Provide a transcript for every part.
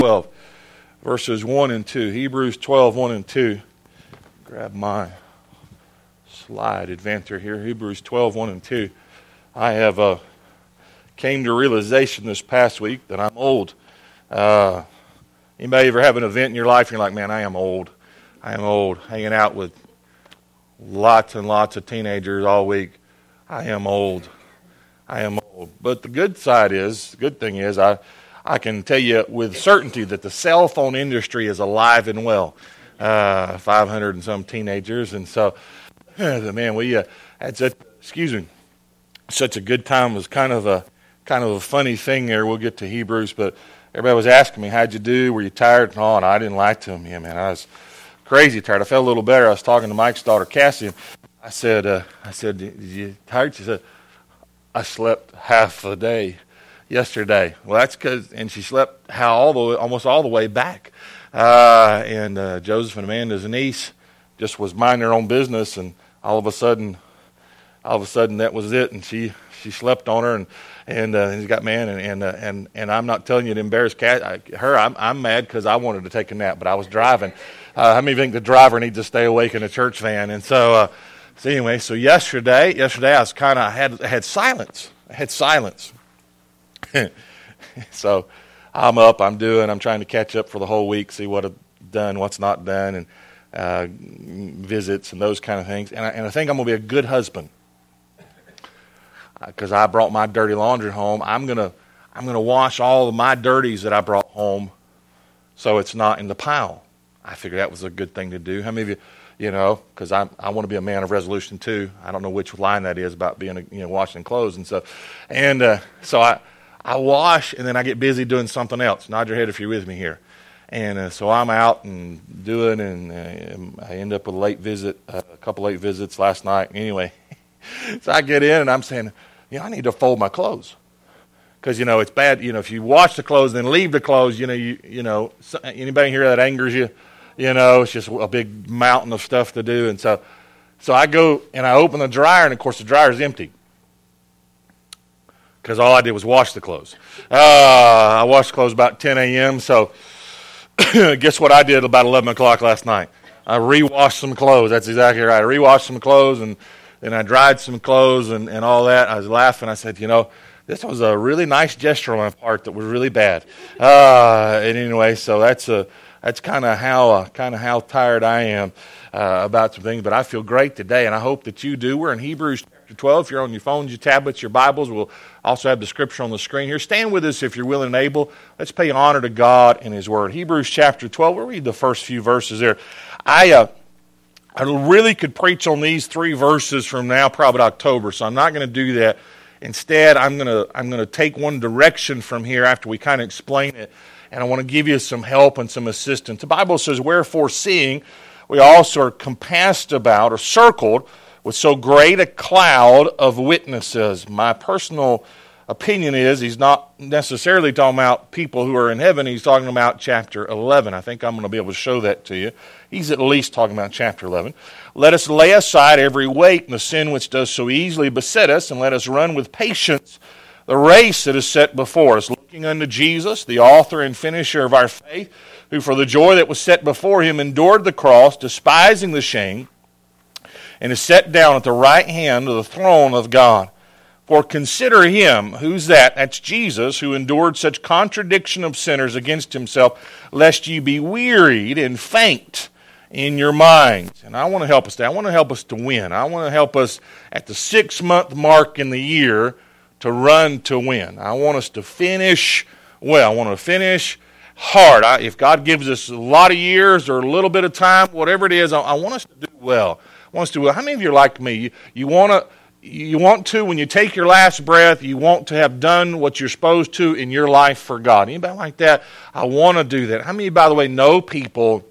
12, verses 1 and 2. Hebrews 12, 1 and 2. Grab my slide advancer here. Hebrews 12, 1 and 2. I have came to realization this past week that I'm old. Anybody ever have an event in your life and you're like, man, I am old. I am old. Hanging out with lots and lots of teenagers all week. I am old. I am old. But the good thing is, I can tell you with certainty that the cell phone industry is alive and well. 500 and some teenagers. And so, man, we had such a good time. It was kind of a funny thing there. We'll get to Hebrews, but everybody was asking me, how'd you do? Were you tired? No, and I didn't lie to them. Yeah, man, I was crazy tired. I felt a little better. I was talking to Mike's daughter, Cassie, and I said, did you tired? She said, I slept half the day yesterday. Well, that's because, and she slept almost all the way back. And Joseph and Amanda's niece just was minding her own business, and all of a sudden that was it, and she slept on her, and he's got man, and I'm not telling you to embarrass her. I'm mad because I wanted to take a nap, but I was driving. How many think the driver needs to stay awake in a church van? And so anyway, so yesterday I was I had silence. I had silence. So I'm trying to catch up for the whole week, see what I've done, what's not done, and visits and those kind of things. And I think I'm going to be a good husband because I brought my dirty laundry home. I'm gonna wash all of my dirties that I brought home so it's not in the pile. I figured that was a good thing to do. How many of you, because I want to be a man of resolution too. I don't know which line that is about being, washing clothes and stuff. And so I wash, and then I get busy doing something else. Nod your head if you're with me here. And so I'm out and doing, and I end up with a couple late visits last night. Anyway, so I get in, and I'm saying, I need to fold my clothes. Because, it's bad, if you wash the clothes and then leave the clothes, anybody here that angers you? It's just a big mountain of stuff to do. And so I go, and I open the dryer, and, of course, the dryer's empty. Because all I did was wash the clothes. I washed the clothes about 10 a.m., so guess what I did about 11 o'clock last night? I re-washed some clothes. That's exactly right. I re-washed some clothes, and then I dried some clothes and all that. I was laughing. I said, this was a really nice gesture on my part that was really bad. And anyway, so that's kind of how tired I am about some things. But I feel great today, and I hope that you do. We're in Hebrews chapter 12. If you're on your phones, your tablets, your Bibles, we'll also have the scripture on the screen here. Stand with us if you're willing and able. Let's pay honor to God and His Word. Hebrews chapter 12. We'll read the first few verses there. I really could preach on these 3 verses from now, probably October, so I'm not going to do that. Instead, I'm going to take one direction from here after we kind of explain it, and I want to give you some help and some assistance. The Bible says, wherefore seeing we also are compassed about or circled with so great a cloud of witnesses. My personal opinion is he's not necessarily talking about people who are in heaven. He's talking about chapter 11. I think I'm going to be able to show that to you. He's at least talking about chapter 11. Let us lay aside every weight and the sin which does so easily beset us, and let us run with patience the race that is set before us, looking unto Jesus, the author and finisher of our faith, who for the joy that was set before Him endured the cross, despising the shame, and is set down at the right hand of the throne of God. For consider Him, who's that? That's Jesus, who endured such contradiction of sinners against Himself, lest ye be wearied and faint in your minds. And I want to help us there. I want to help us to win. I want to help us at the 6-month mark in the year to run to win. I want us to finish well. I want to finish hard. If God gives us a lot of years or a little bit of time, whatever it is, I want us to do well. I want us to do well. How many of you are like me? You want to, when you take your last breath, you want to have done what you're supposed to in your life for God. Anybody like that? I want to do that. How many, by the way, know people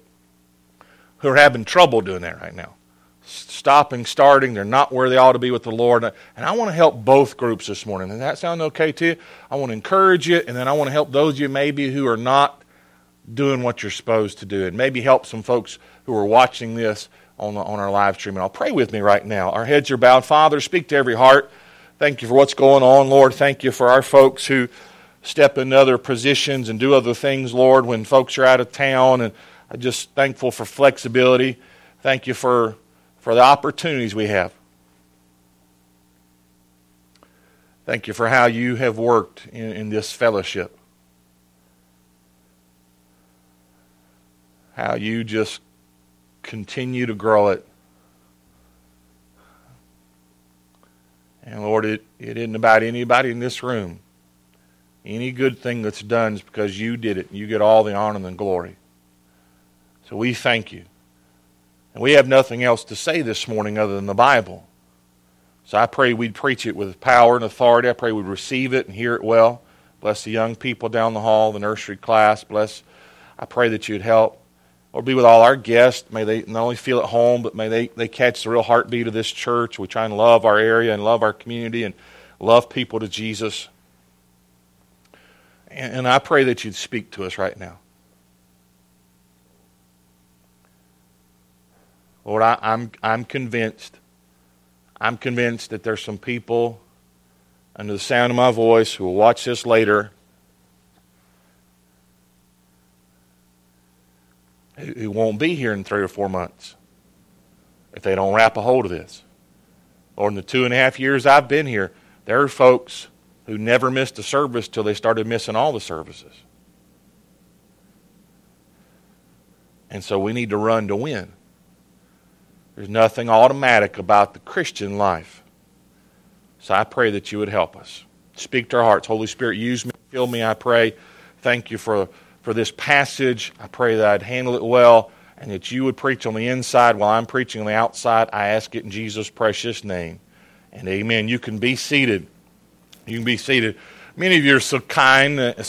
who are having trouble doing that right now? Stopping, starting, they're not where they ought to be with the Lord. And I want to help both groups this morning. Does that sound okay to you? I want to encourage you, and then I want to help those of you maybe who are not doing what you're supposed to do, and maybe help some folks who are watching this on our live stream. And I'll pray with me right now. Our heads are bowed. Father, speak to every heart. Thank you for what's going on, Lord. Thank you for our folks who step into other positions and do other things, Lord, when folks are out of town. And I'm just thankful for flexibility. Thank you for the opportunities we have. Thank you for how you have worked in this fellowship. How you just continue to grow it. And Lord, it isn't about anybody in this room. Any good thing that's done is because you did it. You get all the honor and the glory. So we thank you. And we have nothing else to say this morning other than the Bible. So I pray we'd preach it with power and authority. I pray we'd receive it and hear it well. Bless the young people down the hall, the nursery class. I pray that you'd help. Lord, be with all our guests. May they not only feel at home, but may they catch the real heartbeat of this church. We try and love our area and love our community and love people to Jesus. And I pray that you'd speak to us right now. Lord, I'm convinced. I'm convinced that there's some people under the sound of my voice who will watch this later who won't be here in 3 or 4 months if they don't wrap a hold of this. Or in the 2.5 years I've been here, there are folks who never missed a service till they started missing all the services. And so we need to run to win. There's nothing automatic about the Christian life. So I pray that you would help us. Speak to our hearts. Holy Spirit, use me, fill me, I pray. Thank you for this passage. I pray that I'd handle it well and that you would preach on the inside while I'm preaching on the outside. I ask it in Jesus' precious name. And amen. You can be seated. You can be seated. Many of you are so kind, and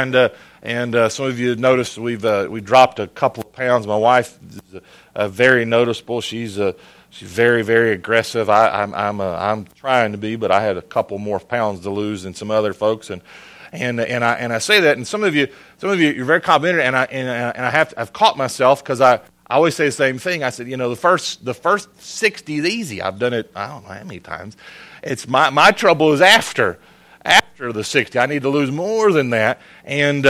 some of you have noticed we dropped a couple of pounds. My wife is very noticeable. She's very, very aggressive. I'm trying to be, but I had a couple more pounds to lose than some other folks, and I say that, and some of you you're very complimentary, and I've caught myself because I always say the same thing. I said, the first 60 is easy. I've done it I don't know how many times. It's my trouble is after the 60. I need to lose more than that, and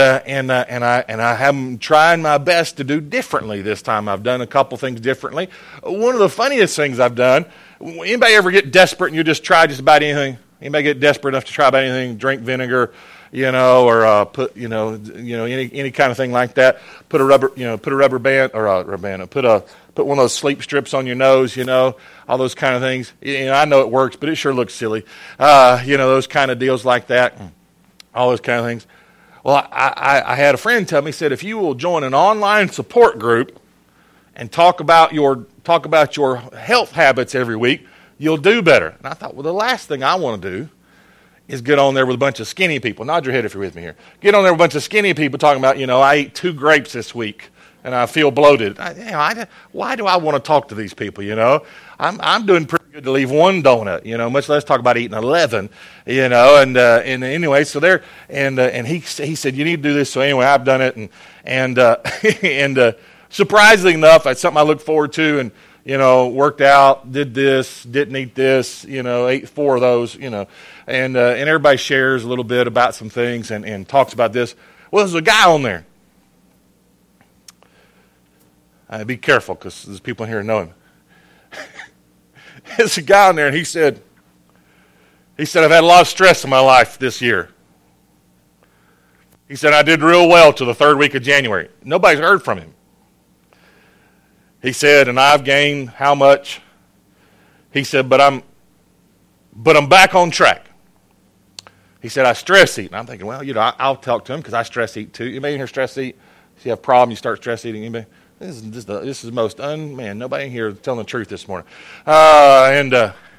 I am trying my best to do differently this time. I've done a couple things differently. One of the funniest things I've done. Anybody ever get desperate and you just try just about anything? Anybody get desperate enough to try about anything? Drink vinegar, or put any kind of thing like that. Put a rubber band or a rubber band. Put one of those sleep strips on your nose, all those kind of things. I know it works, but it sure looks silly. Those kind of deals like that, all those kind of things. Well, I had a friend tell me, he said, if you will join an online support group and talk about your health habits every week, you'll do better. And I thought, well, the last thing I want to do is get on there with a bunch of skinny people. Nod your head if you're with me here. Get on there with a bunch of skinny people talking about, I ate 2 grapes this week and I feel bloated. Why do I want to talk to these people, I'm doing pretty good to leave 1 donut, much less talk about eating 11, and anyway, so there, and he said, you need to do this. So anyway, I've done it, and surprisingly enough, it's something I look forward to, and worked out, did this, didn't eat this, ate 4 of those, and everybody shares a little bit about some things and talks about this. Well, there's a guy on there. Be careful because there's people in here who know him. There's a guy on there, and he said, I've had a lot of stress in my life this year. He said, I did real well till the 3rd week of January. Nobody's heard from him. He said, and I've gained how much? He said, but I'm back on track. He said, I stress eat. And I'm thinking, well, I'll talk to him because I stress eat too. Anybody in here stress eat? If you have a problem, you start stress eating. Anybody? This is the most nobody in here is telling the truth this morning. And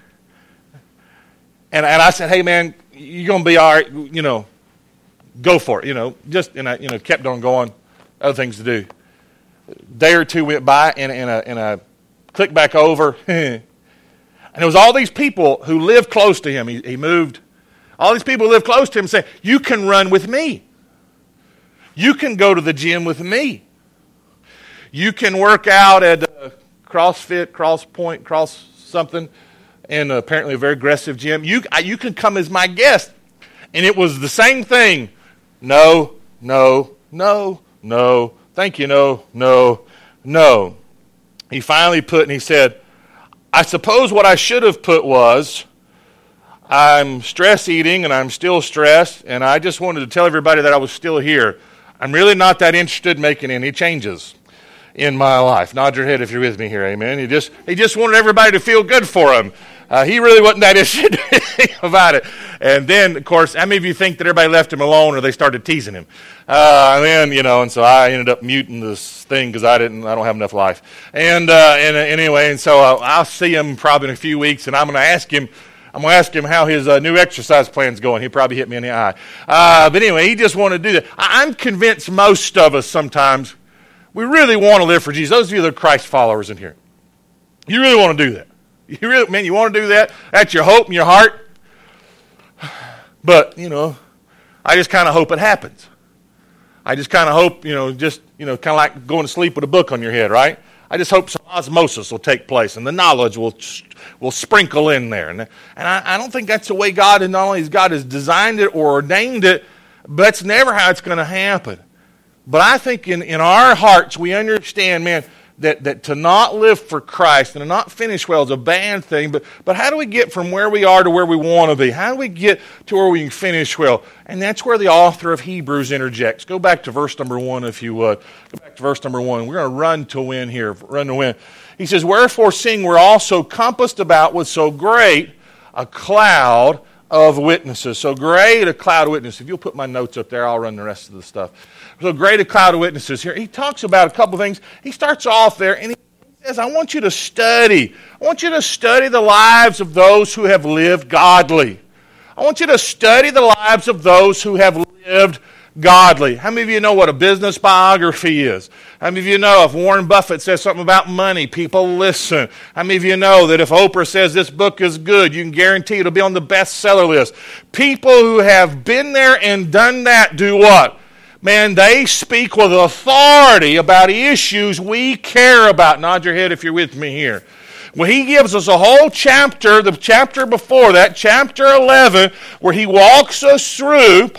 I said, hey man, you're gonna be all right. Go for it. And I kept on going. Other things to do. Day or 2 went by, and I clicked back over, and it was all these people who lived close to him. He moved. All these people who lived close to him saying, "You can run with me. You can go to the gym with me. You can work out at CrossFit, CrossPoint, Cross something, and apparently a very aggressive gym. You can come as my guest." And it was the same thing No, no, no, no. Thank you, no, no, no. He finally put, and he said, I suppose what I should have put was, I'm stress eating and I'm still stressed, and I just wanted to tell everybody that I was still here. I'm really not that interested in making any changes in my life. Nod your head if you're with me here, amen. He just wanted everybody to feel good for him. He really wasn't that interested about it. And then, of course, how many of you think that everybody left him alone or they started teasing him? And so I ended up muting this thing because I don't have enough life. And anyway, so I'll see him probably in a few weeks, and I'm going to ask him how his new exercise plan's going. He'll probably hit me in the eye. But anyway, he just wanted to do that. I'm convinced most of us sometimes, we really want to live for Jesus. Those of you that are Christ followers in here, you really want to do that. You want to do that? That's your hope in your heart? But, I just kind of hope it happens. I just kind of hope, kind of like going to sleep with a book on your head, right? I just hope some osmosis will take place and the knowledge will sprinkle in there. And I don't think that's the way God, and not only has God has designed it or ordained it, but that's never how it's going to happen. But I think in our hearts we understand, man, that to not live for Christ and to not finish well is a bad thing, but how do we get from where we are to where we want to be? How do we get to where we can finish well? And that's where the author of Hebrews interjects. Go back to verse number 1 if you would. Go back to verse number 1. We're going to run to win here. Run to win. He says, wherefore seeing we're also compassed about with so great a cloud of witnesses. So great a cloud of witnesses. If you'll put my notes up there, I'll run the rest of the stuff. So great a cloud of witnesses here. He talks about a couple of things. He starts off there and he says, I want you to study. I want you to study the lives of those who have lived godly. I want you to study the lives of those who have lived godly. How many of you know what a business biography is? How many of you know if Warren Buffett says something about money, people listen? How many of you know that if Oprah says this book is good, you can guarantee it'll be on the bestseller list? People who have been there and done that do what? Man, they speak with authority about issues we care about. Nod your head if you're with me here. Well, he gives us a whole chapter, the chapter before that, chapter 11, where he walks us through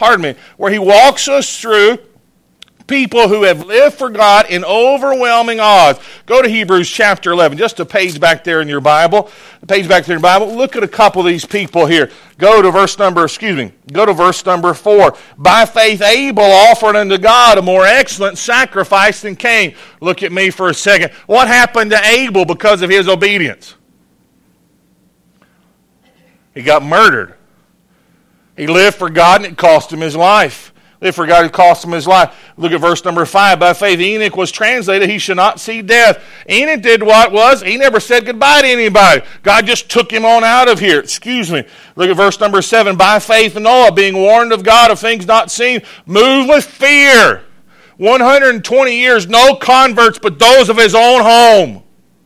people who have lived for God in overwhelming odds. Go to Hebrews chapter 11, just a page back there in your Bible. Look at a couple of these people here. Go to verse number 4. By faith Abel offered unto God a more excellent sacrifice than Cain. Look at me for a second. What happened to Abel because of his obedience? He got murdered. He lived for God and it cost him his life. Lived for God, it cost him his life. Look at verse number 5. By faith Enoch was translated, he should not see death. Enoch did what was? He never said goodbye to anybody. God just took him on out of here. Look at verse number 7. By faith Noah, being warned of God of things not seen, moved with fear. 120 years, no converts but those of his own home.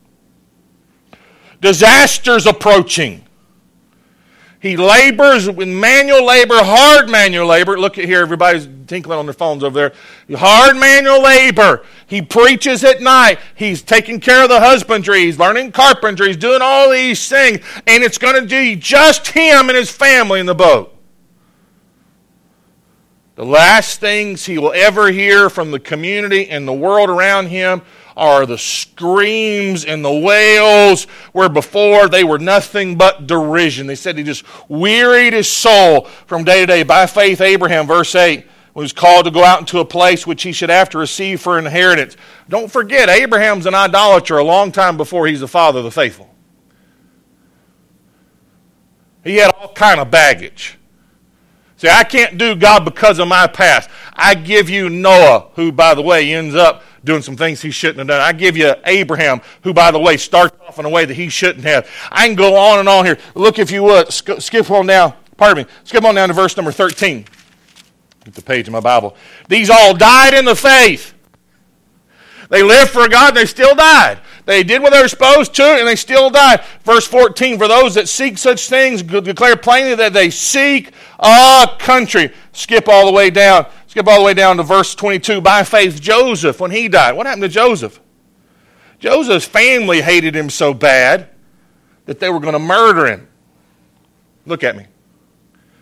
Disasters approaching. He labors with manual labor, hard manual labor. Look at here, everybody's tinkling on their phones over there. Hard manual labor. He preaches at night. He's taking care of the husbandry. He's learning carpentry. He's doing all these things. And it's going to be just him and his family in the boat. The last things he will ever hear from the community and the world around him are the screams and the wails where before they were nothing but derision. They said he just wearied his soul from day to day. By faith, Abraham, verse 8, was called to go out into a place which he should after receive for inheritance. Don't forget, Abraham's an idolater a long time before he's the father of the faithful. He had all kind of baggage. See, I can't do God because of my past. I give you Noah, who, by the way, ends up doing some things he shouldn't have done. I give you Abraham, who, by the way, starts off in a way that he shouldn't have. I can go on and on here. Look, if you would, skip on down to verse number 13. Get the page in my Bible. These all died in the faith. They lived for God, and they still died. They did what they were supposed to, and they still died. Verse 14, for those that seek such things, declare plainly that they seek a country. Skip all the way down to verse 22. By faith, Joseph, when he died. What happened to Joseph? Joseph's family hated him so bad that they were going to murder him. Look at me.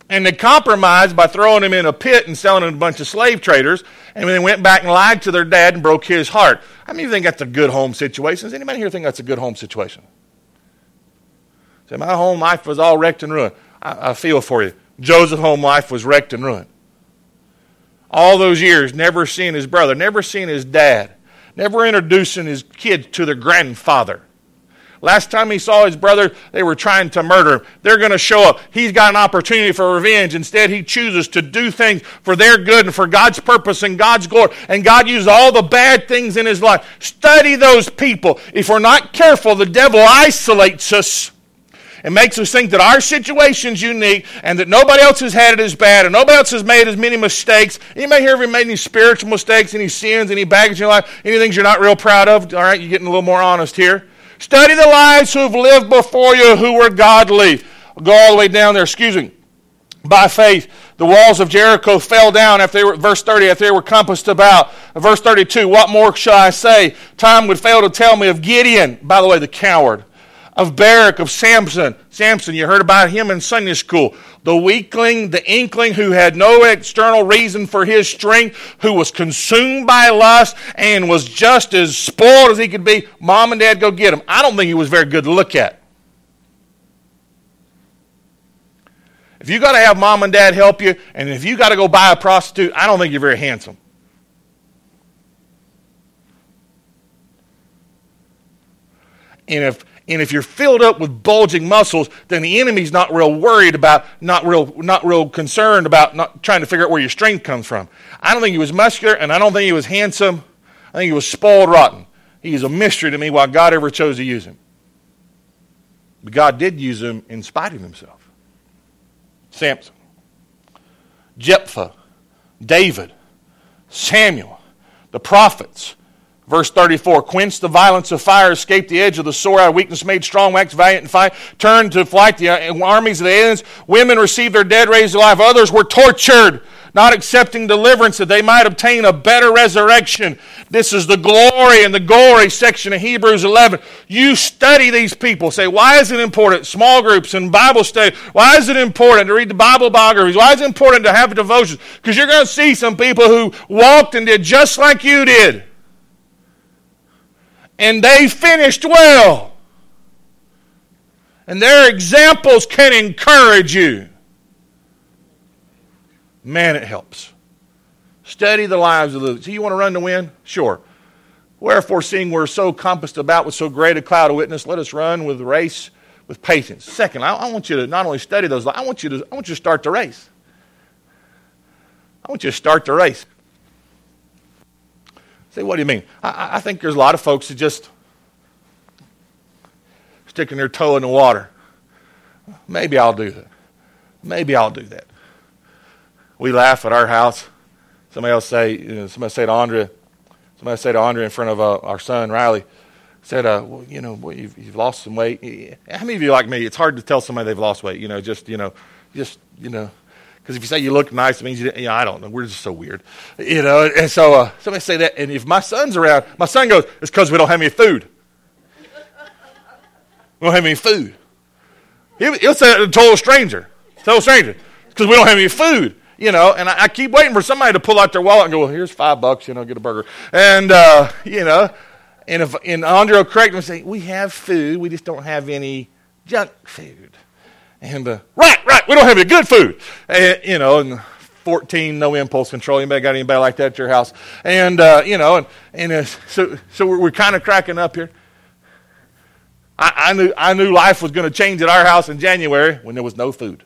And they compromised by throwing him in a pit and selling him to a bunch of slave traders. And then they went back and lied to their dad and broke his heart. How many of you think that's a good home situation? Does anybody here think that's a good home situation? Say, my home life was all wrecked and ruined. I feel for you. Joseph's home life was wrecked and ruined. All those years, never seeing his brother, never seeing his dad, never introducing his kids to their grandfather. Last time he saw his brother, they were trying to murder him. They're going to show up. He's got an opportunity for revenge. Instead, he chooses to do things for their good and for God's purpose and God's glory. And God uses all the bad things in his life. Study those people. If we're not careful, the devil isolates us and makes us think that our situation's unique and that nobody else has had it as bad and nobody else has made as many mistakes. Anybody here ever made any spiritual mistakes, any sins, any baggage in your life, any things you're not real proud of? All right, you're getting a little more honest here. Study the lives who have lived before you who were godly. I'll go all the way down there, By faith, the walls of Jericho fell down after they were, verse 30, after they were compassed about. Verse 32, what more shall I say? Time would fail to tell me of Gideon, by the way, the coward. Of Barak, of Samson. Samson, you heard about him in Sunday school. The weakling, the inkling who had no external reason for his strength, who was consumed by lust and was just as spoiled as he could be. Mom and dad go get him. I don't think he was very good to look at. If you got to have mom and dad help you, and if you got to go buy a prostitute, I don't think you're very handsome. And if you're filled up with bulging muscles, then the enemy's not real worried about, not real concerned about not trying to figure out where your strength comes from. I don't think he was muscular, and I don't think he was handsome. I think he was spoiled rotten. He is a mystery to me why God ever chose to use him. But God did use him in spite of himself. Samson, Jephthah, David, Samuel, the prophets. Verse 34, quench the violence of fire, escape the edge of the sword, out of weakness made strong, wax valiant in fight, turn to flight the armies of the aliens. Women received their dead raised alive. Others were tortured, not accepting deliverance that they might obtain a better resurrection. This is the glory and the gory section of Hebrews 11. You study these people. Say, why is it important? Small groups and Bible study. Why is it important to read the Bible biographies? Why is it important to have devotions? Because you're going to see some people who walked and did just like you did. And they finished well. And their examples can encourage you. Man, it helps. Study the lives of the... So you want to run to win? Sure. Wherefore, seeing we're so compassed about with so great a cloud of witness, let us run with the race with patience. Second, I want you to not only study those, I want you to start the race. I want you to start the race. Say, what do you mean? I think there's a lot of folks that just sticking their toe in the water. Maybe I'll do that. Maybe I'll do that. We laugh at our house. Somebody say to Andrea in front of our son Riley, said, well, you've lost some weight. How many of you like me? It's hard to tell somebody they've lost weight. Because if you say you look nice, it means I don't know. We're just so weird. And so somebody say that. And if my son's around, my son goes, it's because we don't have any food. We don't have any food. He'll say it to a total stranger. It's because we don't have any food. And I keep waiting for somebody to pull out their wallet and go, well, here's $5, get a burger. And, and Andre will correct me and say, we have food. We just don't have any junk food. And, right, we don't have any good food. And 14, no impulse control. Anybody got anybody like that at your house? And, so we're kind of cracking up here. I knew life was going to change at our house in January when there was no food.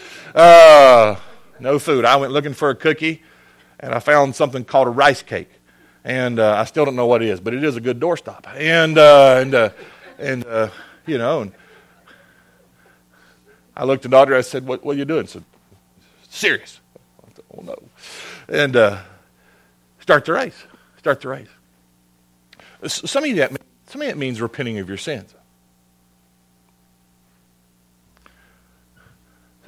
No food. I went looking for a cookie, and I found something called a rice cake. And I still don't know what it is, but it is a good doorstop. And I looked at Audrey. I said, "What are you doing?" She said, "Serious." I said, "Oh no!" And start the race. Start the race. Some of that means repenting of your sins.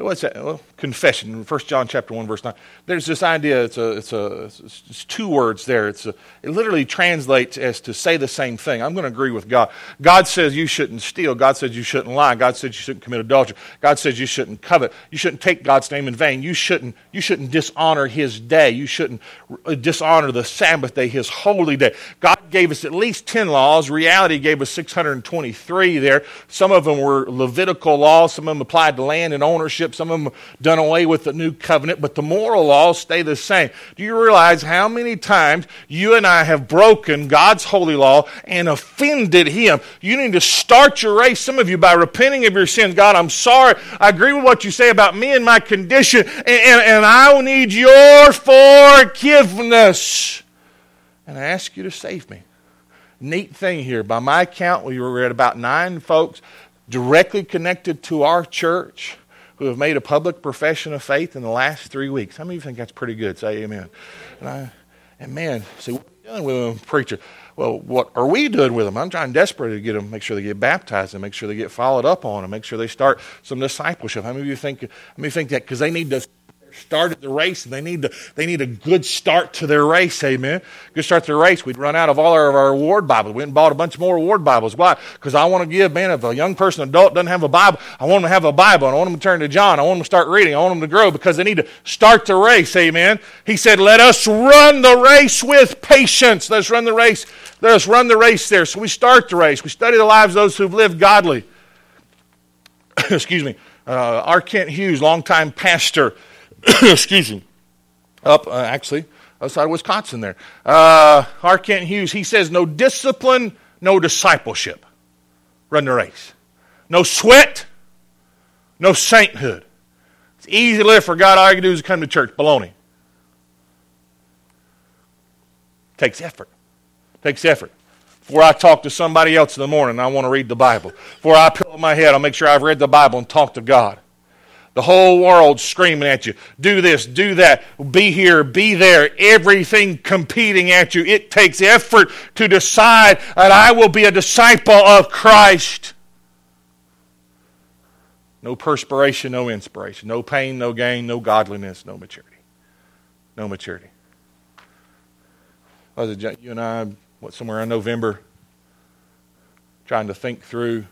what's that? Well, confession. 1 John chapter 1, verse 9. There's this idea, it's two words there. It literally translates as to say the same thing. I'm going to agree with God. God says you shouldn't steal. God says you shouldn't lie. God says you shouldn't commit adultery. God says you shouldn't covet. You shouldn't take God's name in vain. You shouldn't dishonor His day. You shouldn't dishonor the Sabbath day, His holy day. God gave us at least 10 laws. Reality gave us 623 there. Some of them were Levitical laws. Some of them applied to land and ownership. Some of them done away with the new covenant, but the moral laws stay the same. Do you realize how many times you and I have broken God's holy law and offended Him? You need to start your race, some of you, by repenting of your sins. God, I'm sorry. I agree with what you say about me and my condition, and I need your forgiveness. And I ask you to save me. Neat thing here. By my count, we were at about 9 folks directly connected to our church who have made a public profession of faith in the last 3 weeks. How many of you think that's pretty good? Say amen. And man, see, what are you doing with them, preacher? Well, what are we doing with them? I'm trying desperately to get them, make sure they get baptized and make sure they get followed up on and make sure they start some discipleship. How many of you think that because they need to started the race and they need a good start to their race, amen. Good start to their race. We'd run out of all our award Bibles. We went and bought a bunch more award Bibles. Why? Because I want to give, man, if a young person, adult doesn't have a Bible, I want them to have a Bible. I want them to turn to John. I want them to start reading. I want them to grow because they need to start the race, amen. He said, let us run the race with patience. Let us run the race. Let us run the race there. So we start the race. We study the lives of those who've lived godly. Excuse me. R. Kent Hughes, longtime pastor, excuse me, outside of Wisconsin there. R. Kent Hughes, he says, no discipline, no discipleship. Run the race. No sweat, no sainthood. It's easy to live for God. All you can do is come to church. Baloney. Takes effort. Takes effort. Before I talk to somebody else in the morning, I want to read the Bible. Before I pillow my head, I'll make sure I've read the Bible and talk to God. The whole world screaming at you. Do this, do that. Be here, be there. Everything competing at you. It takes effort to decide that I will be a disciple of Christ. No perspiration, no inspiration. No pain, no gain, no godliness, no maturity. No maturity. Was it you and I, somewhere in November, trying to think through,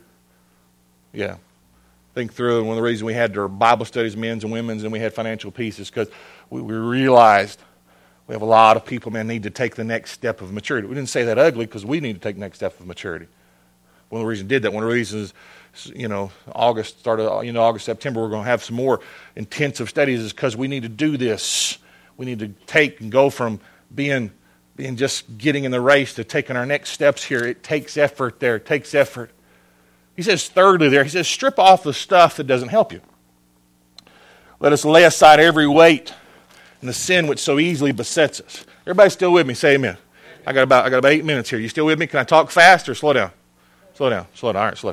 and one of the reasons we had our Bible studies, men's and women's, and we had financial peace is because we realized we have a lot of people, man, need to take the next step of maturity. We didn't say that ugly because we need to take the next step of maturity. One of the reasons we did that, one of the reasons, August, September, we're going to have some more intensive studies is because we need to do this. We need to take and go from being just getting in the race to taking our next steps here. It takes effort there. It takes effort. He says thirdly there, he says, strip off the stuff that doesn't help you. Let us lay aside every weight and the sin which so easily besets us. Everybody still with me? Say amen. I got about 8 minutes here. You still with me? Can I talk fast or slow down? Slow down. All right, slow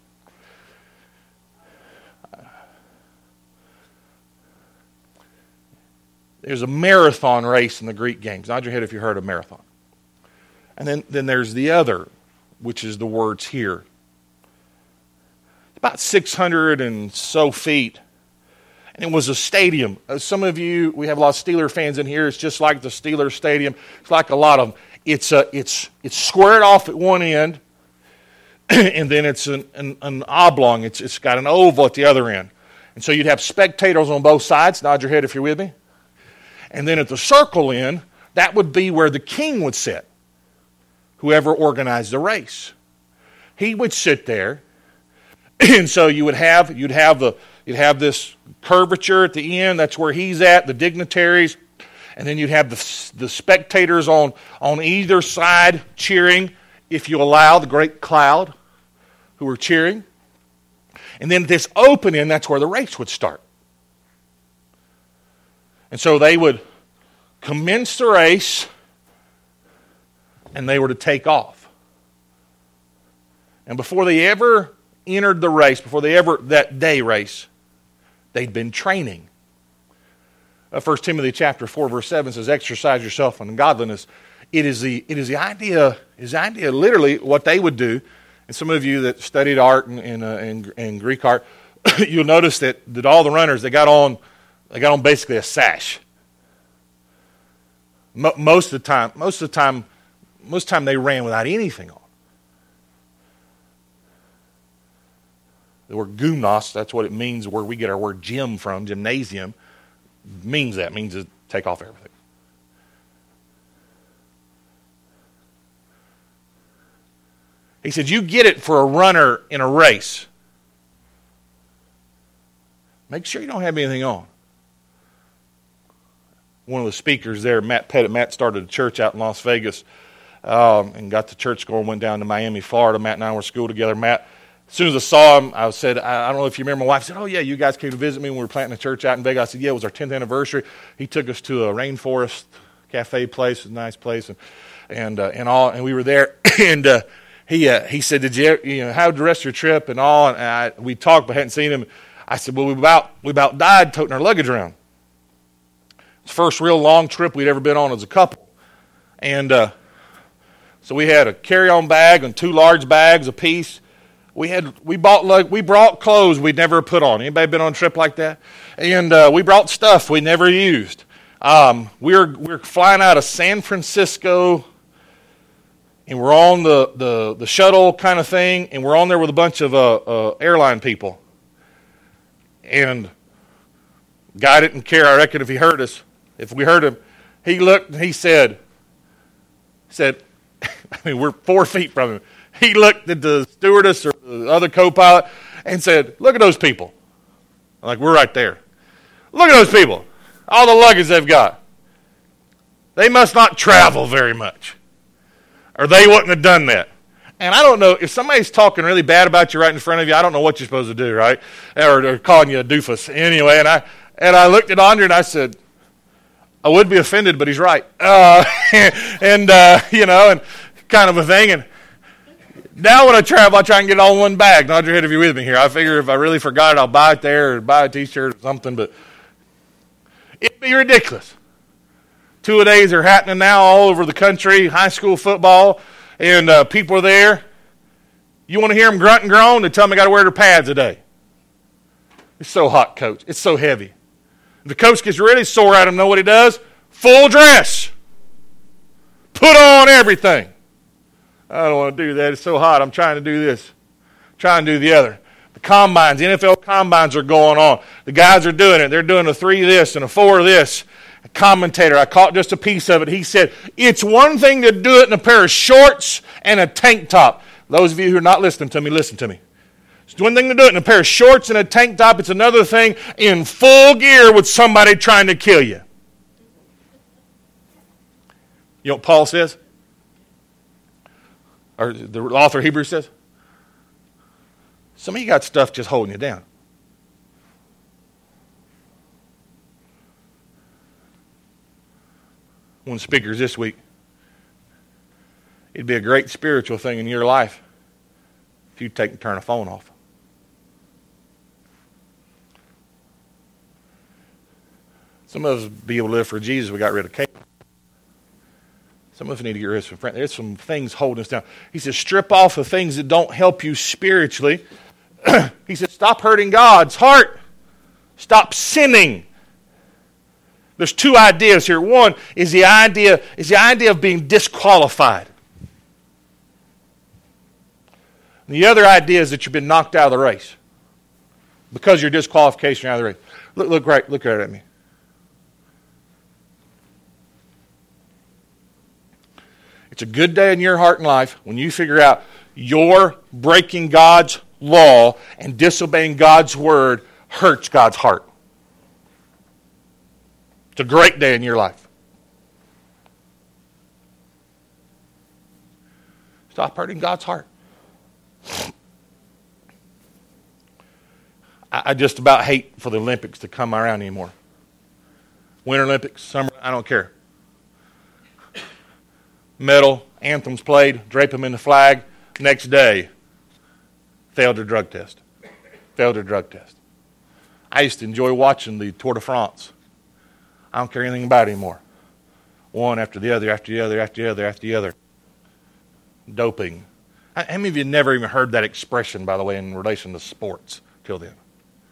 down. There's a marathon race in the Greek games. Nod your head if you heard of marathon. And then there's the other, which is the words here. About 600 and so feet. And it was a stadium. Some of you, we have a lot of Steeler fans in here. It's just like the Steeler Stadium. It's like a lot of them. It's squared off at one end, and then it's an oblong. It's got an oval at the other end. And so you'd have spectators on both sides. Nod your head if you're with me. And then at the circle end, that would be where the king would sit, whoever organized the race. He would sit there. And so you'd have this curvature at the end. That's where he's at, the dignitaries. And then you'd have the spectators on either side cheering, if you allow, the great cloud who were cheering. And then this open end, that's where the race would start. And so they would commence the race, and they were to take off. And before they ever entered the race, that day race, they'd been training. 1 Timothy chapter 4, verse 7 says, exercise yourself in godliness. It is the idea literally what they would do. And some of you that studied art and Greek art, you'll notice that all the runners, they got on basically a sash. Most of the time they ran without anything on. The word gymnos, that's what it means, where we get our word gym from, gymnasium, means to take off everything. He said, you get it for a runner in a race. Make sure you don't have anything on. One of the speakers there, Matt Pettit, Matt started a church out in Las Vegas and got the church going, went down to Miami, Florida. Matt and I were at school together. Matt, as soon as I saw him, I said, I don't know if you remember, my wife said, oh yeah, you guys came to visit me when we were planting a church out in Vegas. I said, yeah, it was our 10th anniversary. He took us to a rainforest cafe place, a nice place, and we were there, and he said, did you how the rest of your trip and all? And we talked, but hadn't seen him. I said, well, we about died toting our luggage around. It's the first real long trip we'd ever been on as a couple. And so we had a carry-on bag and 2 large bags apiece. We brought clothes we'd never put on. Anybody been on a trip like that? And we brought stuff we never used. We're flying out of San Francisco, and we're on the shuttle kind of thing, and we're on there with a bunch of airline people. And guy didn't care, I reckon, if he heard us. If we heard him, he looked and he said, I mean, we're 4 feet from him. He looked at the stewardess or the other co-pilot and said, look at those people. I'm like, we're right there. Look at those people. All the luggage they've got. They must not travel very much, or they wouldn't have done that. And I don't know, if somebody's talking really bad about you right in front of you, I don't know what you're supposed to do, right? Or they're calling you a doofus. Anyway, and I looked at Andre and I said, I would be offended, but he's right. And kind of a thing. And now when I travel, I try and get it all in one bag. Nod your head if you're with me here. I figure if I really forgot it, I'll buy it there or buy a T-shirt or something. But it'd be ridiculous. 2-a-days are happening now all over the country, high school football. And people are there. You want to hear them grunt and groan? They tell them they got to wear their pads a day. It's so hot, coach. It's so heavy. If the coach gets really sore at him, know what he does? Full dress. Put on everything. I don't want to do that. It's so hot. I'm trying to do this. I'm trying to do the other. The combines, the NFL combines are going on. The guys are doing it. They're doing a 3 this and a 4 this. A commentator, I caught just a piece of it. He said, it's one thing to do it in a pair of shorts and a tank top. Those of you who are not listening to me, listen to me. It's one thing to do it in a pair of shorts and a tank top. It's another thing in full gear with somebody trying to kill you. You know what Paul says? Or the author of Hebrews says? Some of you got stuff just holding you down. One of the speakers this week, it'd be a great spiritual thing in your life if you'd take and turn a phone off. Some of us be able to live for Jesus. We got rid of cable. Some of us need to get rid of some friends. There's some things holding us down. He says, strip off the things that don't help you spiritually. He says, stop hurting God's heart. Stop sinning. There's 2 ideas here. One is the idea of being disqualified. And the other idea is that you've been knocked out of the race because your disqualification out of the race. Look right at me. It's a good day in your heart and life when you figure out you're breaking God's law and disobeying God's word hurts God's heart. It's a great day in your life. Stop hurting God's heart. I just about hate for the Olympics to come around anymore. Winter Olympics, summer, I don't care. Medal, anthems played, drape them in the flag. Next day, failed their drug test. I used to enjoy watching the Tour de France. I don't care anything about it anymore. One after the other, after the other, after the other, after the other. Doping. How many of you never even heard that expression, by the way, in relation to sports till then?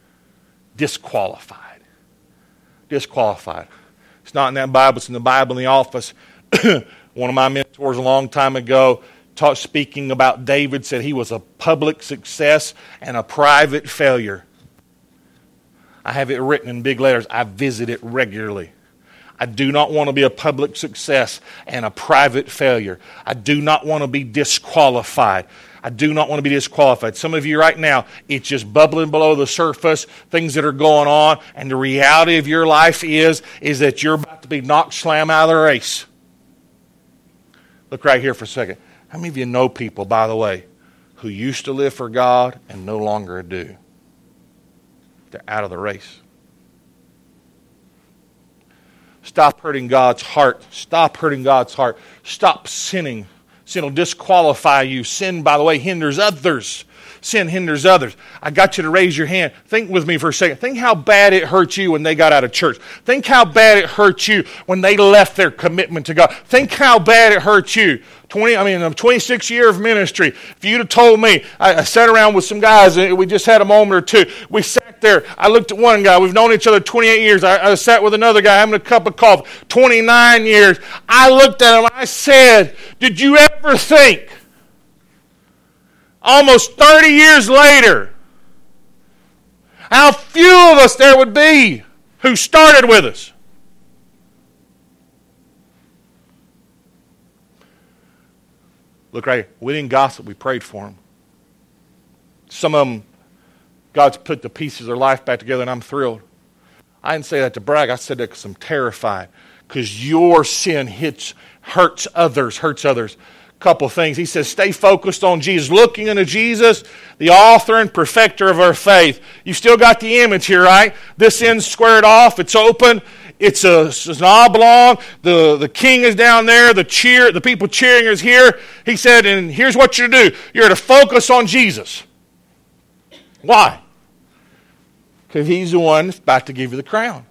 disqualified. Disqualified. It's not in that Bible. It's in the Bible in the office. One of my mentors a long time ago, speaking about David, said he was a public success and a private failure. I have it written in big letters. I visit it regularly. I do not want to be a public success and a private failure. I do not want to be disqualified. I do not want to be disqualified. Some of you right now, it's just bubbling below the surface, things that are going on, and the reality of your life is that you're about to be knocked slam out of the race. Look right here for a second. How many of you know people, by the way, who used to live for God and no longer do? They're out of the race. Stop hurting God's heart. Stop hurting God's heart. Stop sinning. Sin will disqualify you. Sin, by the way, hinders others. Sin hinders others. I got you to raise your hand. Think with me for a second. Think how bad it hurt you when they got out of church. Think how bad it hurt you when they left their commitment to God. Think how bad it hurt you. A 26 year of ministry. If you'd have told me, I sat around with some guys, and we just had a moment or two. We sat there. I looked at one guy. We've known each other 28 years. I sat with another guy having a cup of coffee. 29 years. I looked at him. I said, did you ever think, almost 30 years later, how few of us there would be who started with us? Look right here. We didn't gossip. We prayed for them. Some of them, God's put the pieces of their life back together, and I'm thrilled. I didn't say that to brag. I said that because I'm terrified. Because your sin hurts others. Couple things. He says, stay focused on Jesus. Looking into Jesus, the author and perfecter of our faith. You still got the image here, right? This end's squared off. It's open. It's an oblong. The king is down there. The people cheering is here. He said, and here's what you're to do. You're to focus on Jesus. Why? Because he's the one that's about to give you the crown.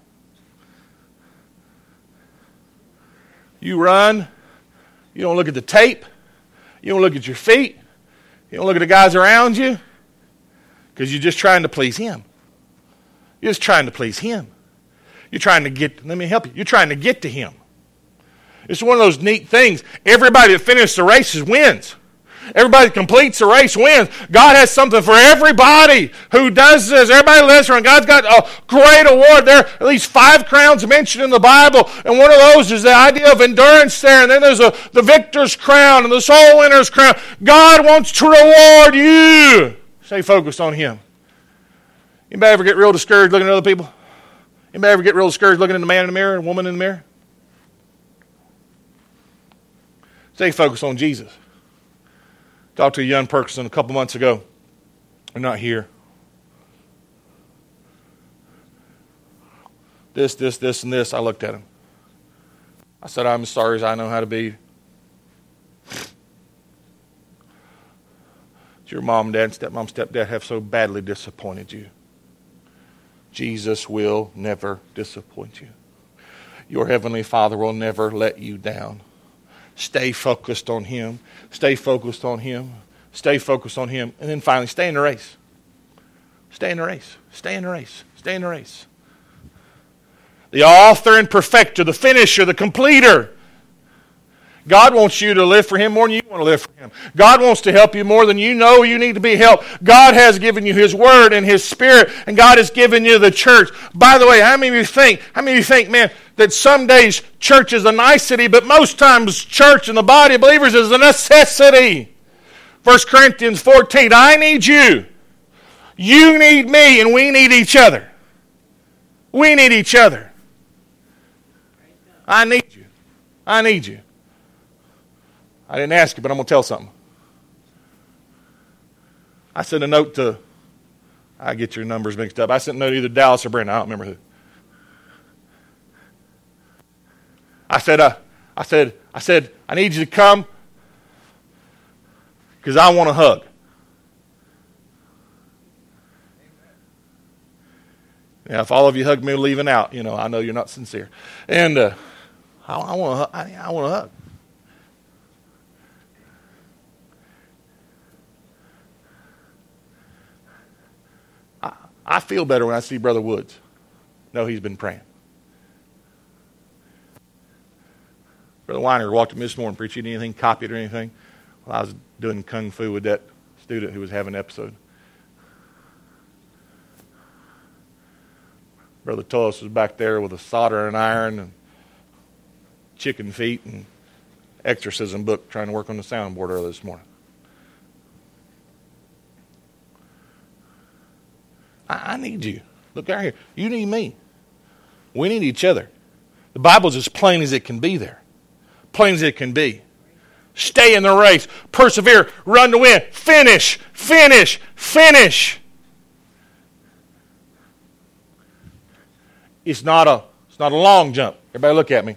You run. You don't look at the tape. You don't look at your feet. You don't look at the guys around you. Because you're just trying to please him. You're just trying to please him. You're trying to get, let me help you. You're trying to get to him. It's one of those neat things. Everybody that finishes the race wins. Everybody that completes the race wins. God has something for everybody who does this. Everybody listening, God's got a great award. There are at least 5 crowns mentioned in the Bible, and one of those is the idea of endurance there, and then there's the victor's crown and the soul winner's crown. God wants to reward you. Stay focused on him. Anybody ever get real discouraged looking at other people? Anybody ever get real discouraged looking at the man in the mirror and woman in the mirror? Stay focused on Jesus. Talked to a young person a couple months ago. They're not here. This, and this. I looked at him. I said, I'm as sorry as I know how to be. Your mom, dad, stepmom, stepdad have so badly disappointed you. Jesus will never disappoint you. Your heavenly Father will never let you down. Stay focused on him. Stay focused on him. Stay focused on him. And then finally, stay in the race. Stay in the race. Stay in the race. Stay in the race. The author and perfecter, the finisher, the completer. God wants you to live for him more than you want to live for him. God wants to help you more than you know you need to be helped. God has given you his word and his spirit, and God has given you the church. By the way, how many of you think, man, that some days church is a nicety, but most times church and the body of believers is a necessity? 1 Corinthians 14, I need you. You need me, and we need each other. We need each other. I need you. I need you. I didn't ask you, but I'm going to tell something. I sent a note to, I get your numbers mixed up. I sent a note to either Dallas or Brandon. I don't remember who. I said, I need you to come because I want a hug. Now, if all of you hug me leaving out, I know you're not sincere. And I want a hug. I feel better when I see Brother Woods. No, he's been praying. Brother Weiner walked up this morning, preaching anything, copied or anything. Well, I was doing kung fu with that student who was having an episode. Brother Tullis was back there with a soldering iron and chicken feet and exorcism book trying to work on the soundboard early this morning. I need you. Look out here. You need me. We need each other. The Bible's as plain as it can be there. Plain as it can be. Stay in the race. Persevere. Run to win. Finish. Finish. Finish. It's not a long jump. Everybody look at me.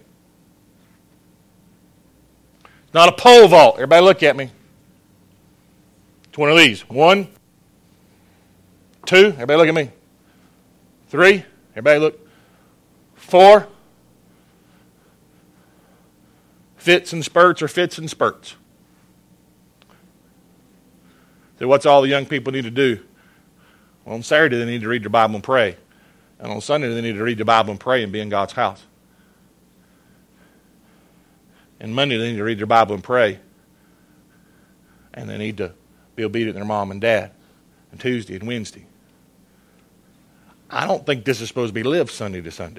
It's not a pole vault. Everybody look at me. It's one of these. 1, 2. Everybody look at me. 3. Everybody look. 4. Fits and spurts or fits and spurts. So what's all the young people need to do? Well, on Saturday they need to read their Bible and pray. And on Sunday they need to read the Bible and pray and be in God's house. And Monday they need to read their Bible and pray. And they need to be obedient to their mom and dad. And Tuesday and Wednesday. I don't think this is supposed to be lived Sunday to Sunday.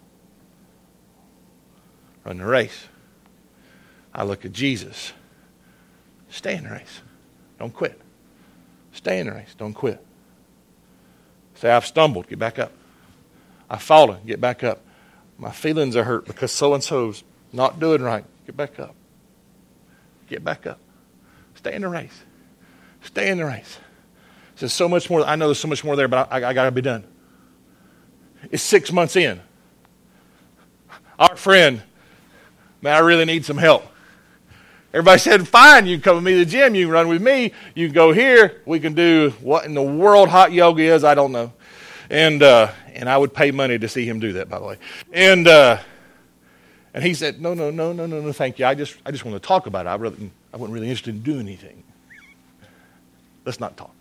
Run the race. I look at Jesus. Stay in the race. Don't quit. Stay in the race. Don't quit. Say, I've stumbled. Get back up. I've fallen. Get back up. My feelings are hurt because so-and-so's not doing right. Get back up. Get back up. Stay in the race. Stay in the race. There's so much more. I know there's so much more there, but I got to be done. It's 6 months in. Our friend, man, I really need some help. Everybody said, fine, you can come with me to the gym, you can run with me, you can go here, we can do what in the world hot yoga is, I don't know. And I would pay money to see him do that, by the way. And he said, no, thank you. I just want to talk about it. I wasn't really interested in doing anything. Let's not talk.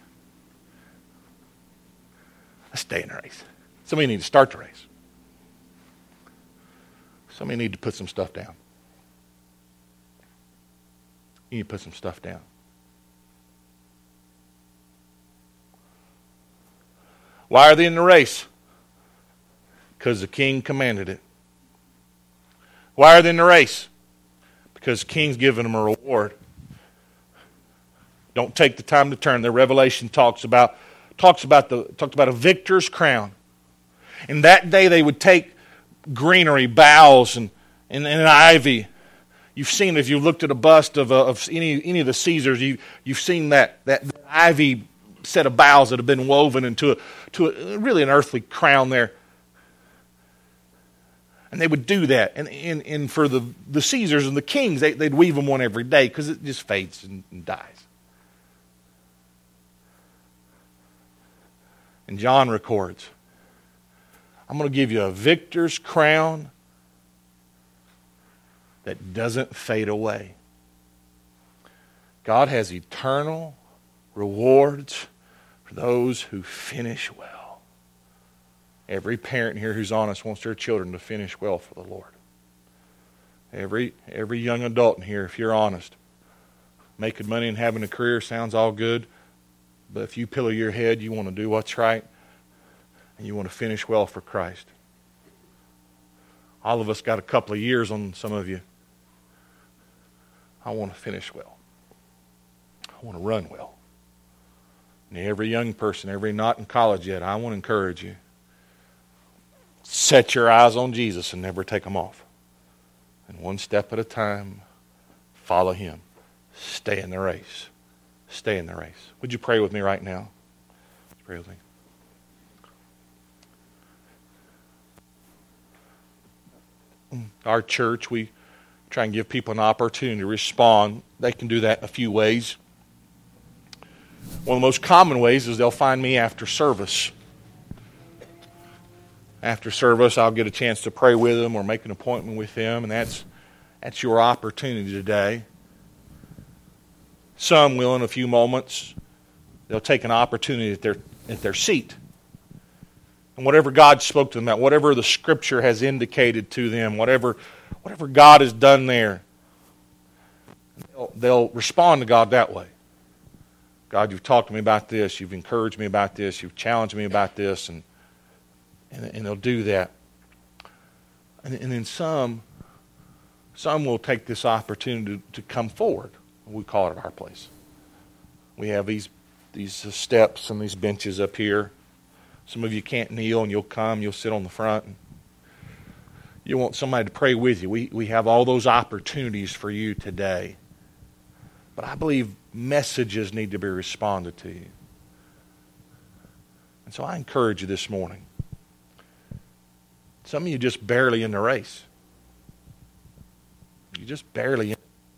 Let's stay in the race. Somebody need to start the race. Somebody need to put some stuff down. You need to put some stuff down. Why are they in the race? Because the king commanded it. Why are they in the race? Because the king's given them a reward. Don't take the time to turn. The Revelation talks about a victor's crown. In that day they would take greenery, boughs, and ivy. You've seen, if you've looked at a bust of any of the Caesars, you've seen that ivy set of boughs that have been woven into a really an earthly crown there. And they would do that. And for the Caesars and the kings, they'd weave them one every day because it just fades and dies. And John records, I'm going to give you a victor's crown that doesn't fade away. God has eternal rewards for those who finish well. Every parent here who's honest wants their children to finish well for the Lord. Every young adult in here, if you're honest, making money and having a career sounds all good, but if you pillow your head, you want to do what's right, and you want to finish well for Christ. All of us got a couple of years on some of you. I want to finish well. I want to run well. And every young person, every not in college yet, I want to encourage you. Set your eyes on Jesus and never take them off. And one step at a time, follow Him. Stay in the race. Stay in the race. Would you pray with me right now? Pray with me. Our church, we try and give people an opportunity to respond. They can do that in a few ways. One of the most common ways is they'll find me after service. After service, I'll get a chance to pray with them or make an appointment with them, and that's your opportunity today. Some will, in a few moments, they'll take an opportunity at their seat And whatever God spoke to them about, whatever the Scripture has indicated to them, whatever God has done there, they'll respond to God that way. God, you've talked to me about this, you've encouraged me about this, you've challenged me about this, and they'll do that. And then some will take this opportunity to come forward. We call it our place. We have these steps and these benches up here. Some of you can't kneel, and you'll sit on the front. And you want somebody to pray with you. We have all those opportunities for you today. But I believe messages need to be responded to you. And so I encourage you this morning. Some of you just barely in the race. You're just barely in.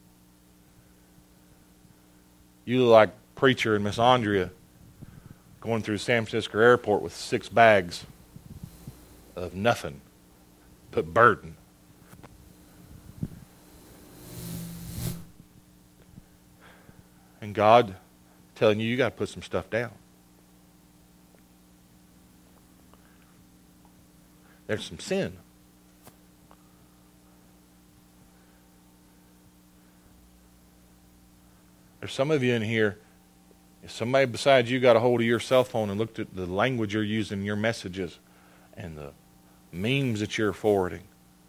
You look like Preacher and Miss Andrea going through San Francisco airport with 6 bags of nothing but burden. And God telling you got to put some stuff down. There's some sin. There's some of you in here, if somebody besides you got a hold of your cell phone and looked at the language you're using in your messages and the memes that you're forwarding,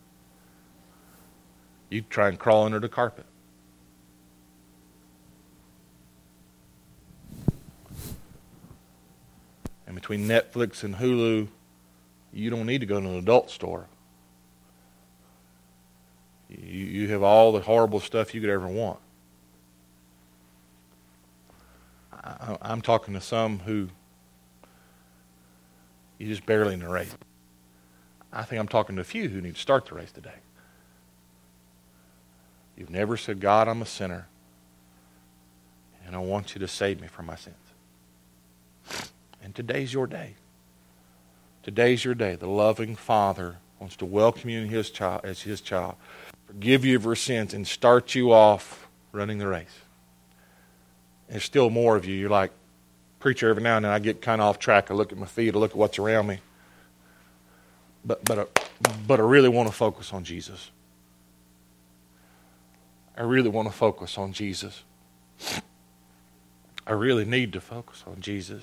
you'd try and crawl under the carpet. And between Netflix and Hulu, you don't need to go to an adult store. You have all the horrible stuff you could ever want. I'm talking to some who you just barely in the race. I think I'm talking to a few who need to start the race today. You've never said, God, I'm a sinner, and I want you to save me from my sins. And today's your day. Today's your day. The loving Father wants to welcome you as His child, forgive you of your sins, and start you off running the race. There's still more of you. You're like, Preacher, every now and then I get kind of off track. I look at my feet. I look at what's around me. But I really want to focus on Jesus. I really want to focus on Jesus. I really need to focus on Jesus.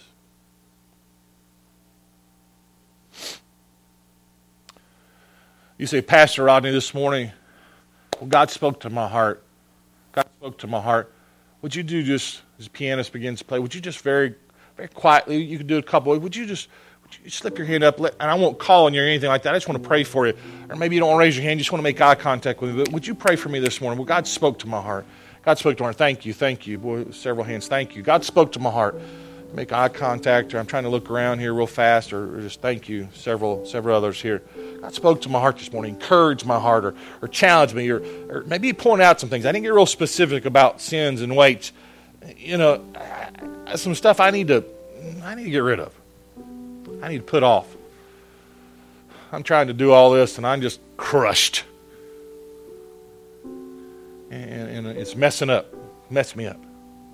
You say, Pastor Rodney, this morning, well, God spoke to my heart. God spoke to my heart. Would you do just, as the pianist begins to play, would you just very, very quietly, you could do it a couple ways, would you slip your hand up, and I won't call on you or anything like that, I just want to pray for you. Or maybe you don't want to raise your hand, you just want to make eye contact with me, but would you pray for me this morning? Well, God spoke to my heart. God spoke to my heart. Thank you. Boy, several hands, thank you. God spoke to my heart. Make eye contact, or I'm trying to look around here real fast, or just thank you, several others here. God spoke to my heart this morning, encouraged my heart, or challenged me, or maybe He pointed out some things. I didn't get real specific about sins and weights. You know, some stuff I need to get rid of. I need to put off. I'm trying to do all this, and I'm just crushed. And it's messing me up.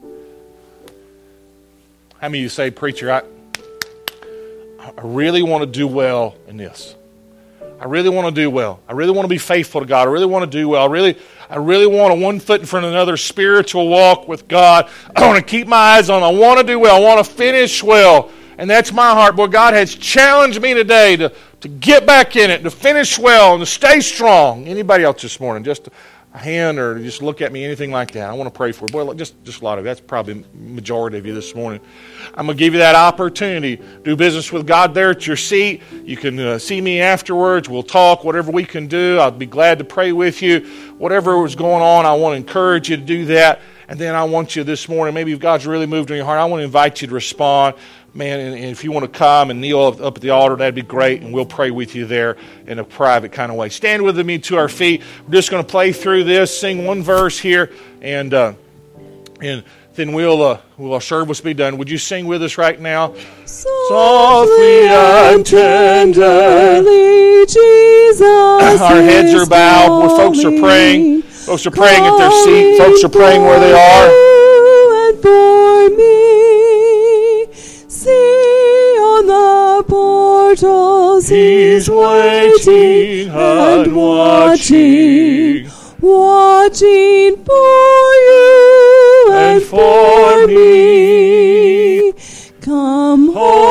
How many of you say, Preacher, I really want to do well in this. I really want to do well. I really want to be faithful to God. I really want to do well. I really want a one foot in front of another spiritual walk with God. I want to keep my eyes on. I want to do well. I want to finish well. And that's my heart. Boy, God has challenged me today to get back in it, to finish well, and to stay strong. Anybody else this morning? Just a hand, or just look at me, anything like that. I want to pray for you. Boy, just a lot of you. That's probably the majority of you this morning. I'm going to give you that opportunity. Do business with God there at your seat. You can see me afterwards. We'll talk, whatever we can do. I'll be glad to pray with you. Whatever was going on, I want to encourage you to do that. And then I want you this morning, maybe if God's really moved on your heart, I want to invite you to respond. Man, and if you want to come and kneel up at the altar, that'd be great, and we'll pray with you there in a private kind of way. Stand with me to our feet. We're just going to play through this, sing one verse here, and then our service be done. Would you sing with us right now? Softly and tenderly, Jesus. Our heads are bowed where folks are praying. Folks are praying at their seat. Folks are praying where they are. And for me, see on the portal He's waiting and watching, watching for you and for me. Come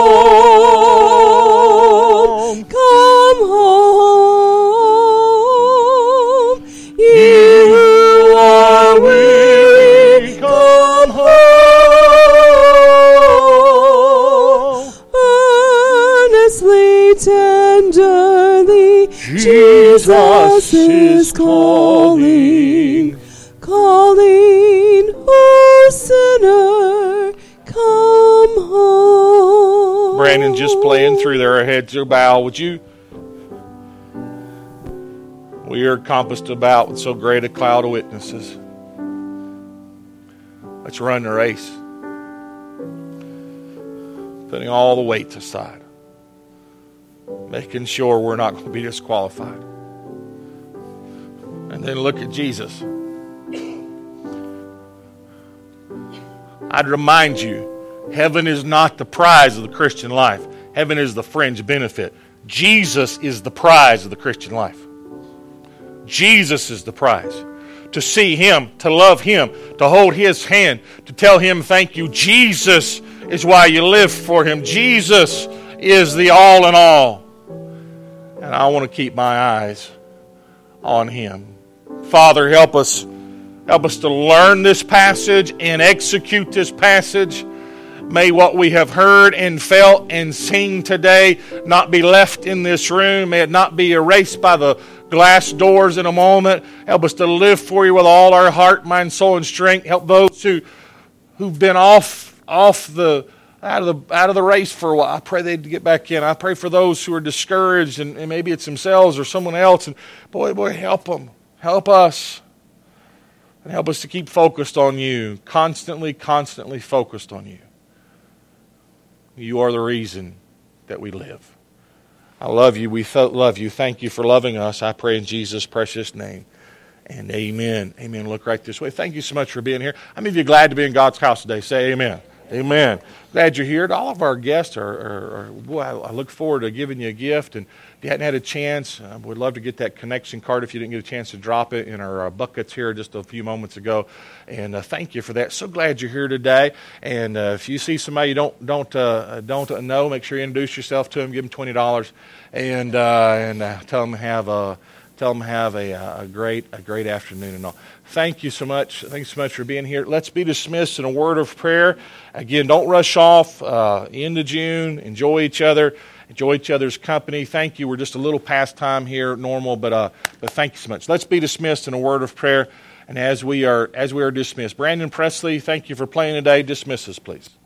home, come home. You who are weary, come home. Earnestly, tenderly, Jesus is calling, calling, oh sinner, come home. Brandon, just playing through there, our heads are bowed. Would you? We are compassed about with so great a cloud of witnesses. Let's run the race, putting all the weights aside, making sure we're not going to be disqualified. And then look at Jesus. I'd remind you, heaven is not the prize of the Christian life. Heaven is the fringe benefit. Jesus is the prize of the Christian life. Jesus is the prize. To see Him, to love Him, to hold His hand, to tell Him thank you. Jesus is why you live for Him. Jesus is the all in all. And I want to keep my eyes on Him. Father, help us to learn this passage and execute this passage. May what we have heard and felt and seen today not be left in this room. May it not be erased by the glass doors in a moment. Help us to live for you with all our heart, mind, soul, and strength. Help those who've been out of the race for a while. I pray they'd get back in. I pray for those who are discouraged, and maybe it's themselves or someone else. And boy, help them. Help us. And help us to keep focused on you. Constantly focused on you. You are the reason that we live. I love you. We love you. Thank you for loving us. I pray in Jesus' precious name. And amen. Amen. Look right this way. Thank you so much for being here. How many of you are glad to be in God's house today? Say amen. Amen. Glad you're here. All of our guests are boy, I look forward to giving you a gift. And if you hadn't had a chance, we'd love to get that connection card if you didn't get a chance to drop it in our buckets here just a few moments ago. And thank you for that. So glad you're here today. And if you see somebody you don't know, make sure you introduce yourself to them. Give them $20 and tell them have a great afternoon and all. Thank you so much. Thanks so much for being here. Let's be dismissed in a word of prayer. Again, don't rush off into June. Enjoy each other. Enjoy each other's company. Thank you. We're just a little past time here, normal, but thank you so much. Let's be dismissed in a word of prayer. And as we are dismissed, Brandon Presley, thank you for playing today. Dismiss us, please.